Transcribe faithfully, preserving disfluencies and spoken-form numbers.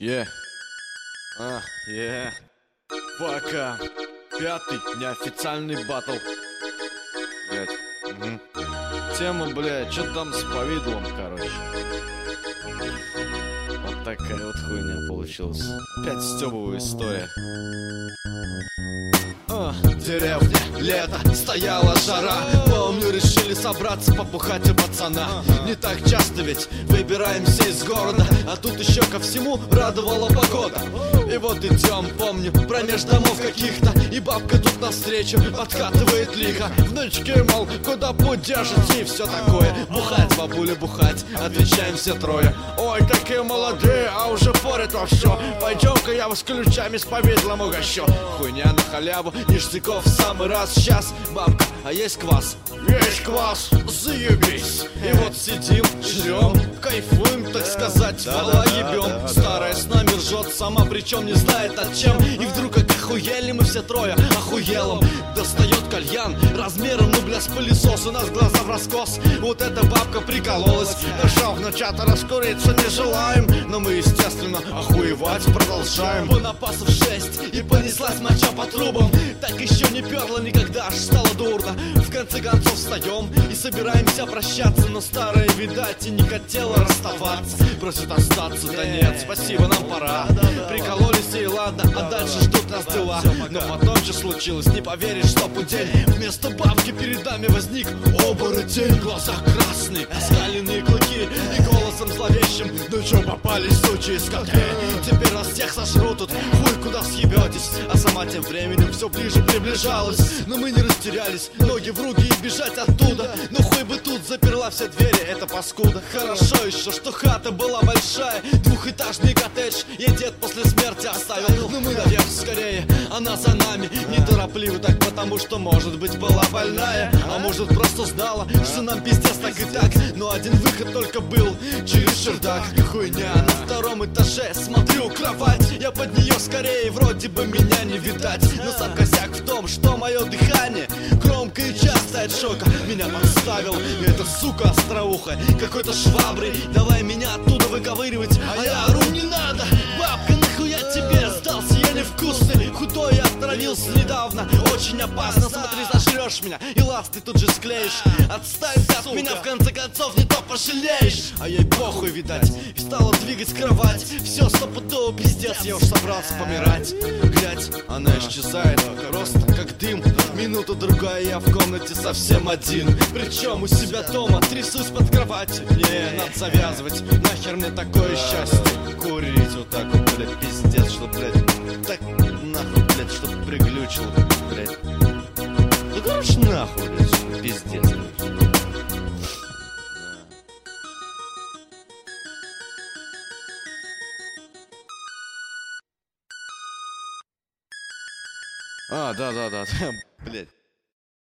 Е. А, е. Пока. Пятый неофициальный батл. Блять. Угу. Тема, блядь, что там с повидлом, короче. Вот такая вот хуйня получилась. Опять стёбовая история. А, деревня, лето, стояла жара. Помню, решили собраться, побухать у пацана. Не так часто ведь выбираемся из города, а тут еще ко всему радовала погода. И вот идем, помню, промеж домов каких-то, и бабка тут навстречу подкатывает лихо. Внучки, мол, куда путь держите и все такое. Бухать, бабуля, бухать, отвечаем все трое. Ой, такие молодые, а уже порят во все. Пойдем-ка я вас ключами с повидлом угощу. Хуйня на халяву, ништяков в самый раз. Сейчас, бабка, а есть квас? Есть квас, заебись. И вот сидим, жрем, кайфуем, так сказать, вода ебем. Старая с нами ржет сама, причем не знает от чем. И вдруг как охуели мы все трое, охуелом. Достает кальян размером, ну бля, с пылесос. У нас глаза в раскос. Вот эта бабка прикололась. Нашел внучата, раскуриться не желаем, но мы, естественно, охуевать продолжаем. По напасов шесть, и понеслась моча по трубам. Так еще не перло никогда, аж стало дурно. В конце концов встаем и собираемся прощаться, но старая, видать, и не хотела расставаться. Просит остаться, да нет, спасибо, нам пора. Прикололись и ладно, а дальше ждут нас дела. Но потом что случилось, не поверишь, что путень. Вместо бабки перед нами возник оборотень. Глаза красные, оскаленные клыки и голосом зловещим: ну чё попались, сучьи скоты? Теперь нас всех сожрут тут, хуй куда съебетесь. А сама тем временем все ближе приближалась. Но мы не растерялись, ноги в руки и бежать оттуда. Ну хуй бы тут заперла все двери, это паскуда. Хорошо еще, что хата была большая, двухэтажный коттедж ей дед после смерти оставил. Но мы наверх скорее, она за нами. Неторопливо так, потому что, может быть, была больная, а может, просто знала, что нам пиздец так и так. Но один выход только был через чердак. Хуйня на втором этаже, смотрю, кровать. Я под нее скорее, вроде бы меня не видать. Но сам косяк в том, что мое дыхание громко и часто от шока меня подставил эта сука остроухая какой-то шваброй. Давай меня оттуда выковыривать, а я ору: не надо, бабка, нахуя тебе сдался, я невкусный. Худой я отравился недавно, очень опасно. Смотри, зажрешь меня и ласты тут же склеишь. Отстань ты от меня, в конце концов, не то пожалеешь. А ей похуй, видать, и стала двигать кровать. Все стопудово пиздец, я уж собрался помирать. Глядь, она исчезает, просто как дым. Минута-другая, я в комнате совсем один. Причем у себя дома, трясусь под кроватью. Не, надо завязывать, нахер мне такое счастье. Курить вот так вот, блядь, пиздец, что, блядь, так нахуй, блядь, чтоб приглючил, блядь. Ну, короче, нахуй, блядь, пиздец, блядь. А, да-да-да, блять.